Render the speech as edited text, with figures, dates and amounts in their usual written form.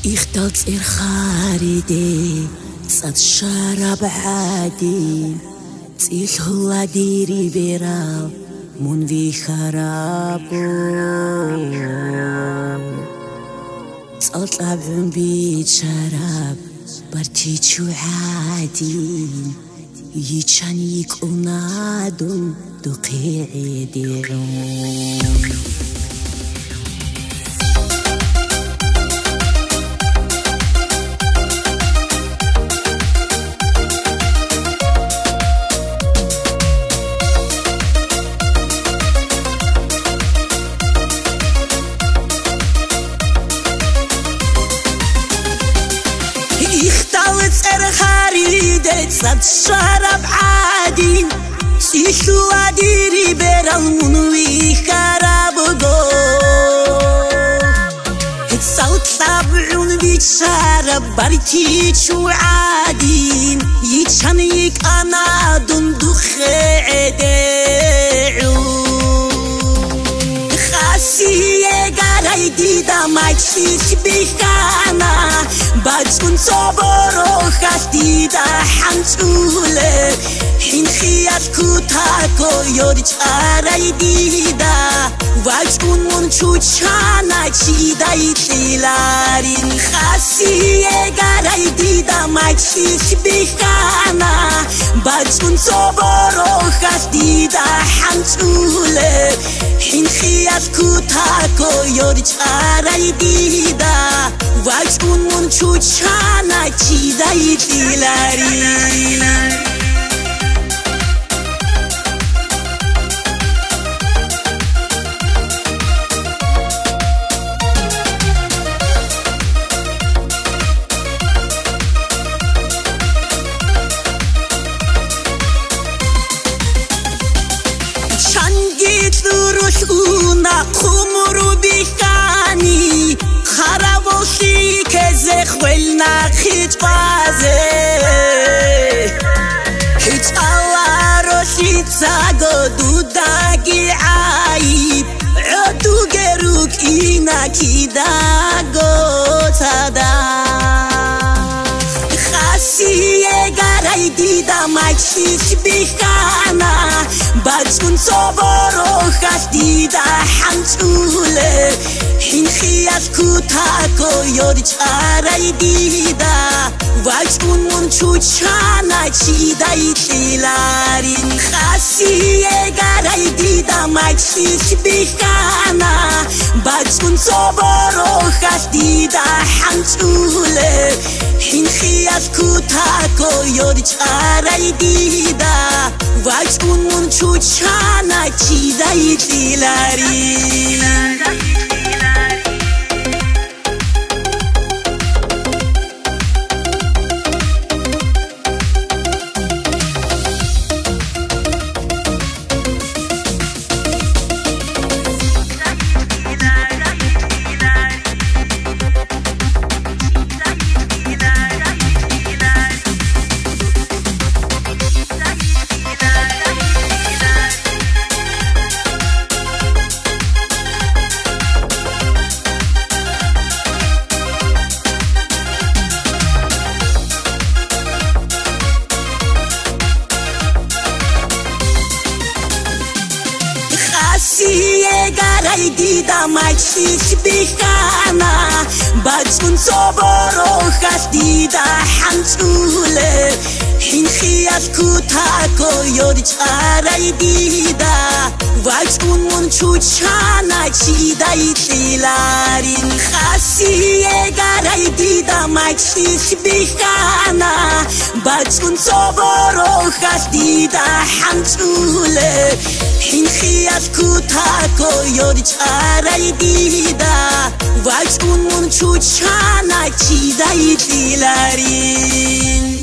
اختلط خاريدي صد شراب عادي تيل هو ديري بيرا من في خرابو تطلع بيت شراب برتيتشو عادي يجان يكونادون دقيعي ديعون صد شراب عادي سيشو عديري برالمون ويخرابو صوت طبعون بيتشرب برتيتشو عادي يتشانيك أنا دندخ عديعو خاسية قراي ديدا مايتشيش بيخانا باتكون صبرو خاستيدا حنسولة حين خيات كوتاكو يورج أراي ديدا واتكون منشو تشانا تشيدا يتلارين خاسية قراي ديدا مايتشيش بيخانا باتكون صبرو خاستيدا حنسولة حين خيات كوتاكو يورج أراي ديدا واتكون منشو تشانا تشيدا يتلارين روشونا خمرو بيخاني خرابوشي كزخ ولنا خيط بازه هيت الله روشي تساقو دوداقي عايب عدو قروك إينا كيداقو تادا خاسية قراي ديدا مايتشيش بيخانا باتكون صبرو خاستيدا حنسولة حين خيات كوتاكو يورج أراي ديدا واتكون منشو تشانا تشيدا يتلارين خاسية قراي ديدا مايتشيش بيخانا باتكون صبرو خاستيدا حنسولة حين خيات كوتاكو يورج أراي ديدا واتكون منشو تشانا تشيدا يتلارين خاسية قراي ديدا مايتشيش بيخانا باتكون صبرو خاستيدا حنسولة حين خيات كوتاكو يورج أراي ديدا واتكون منشو تشانا تشيدا يتلارين خاسية قراي ديدا مايتشيش بيخانا باتكون صبرو خاستيدا حنسولة حين خيات كوتاكو يورج أراي ديدا واتكون منشو تشانا تشيدا يتلارين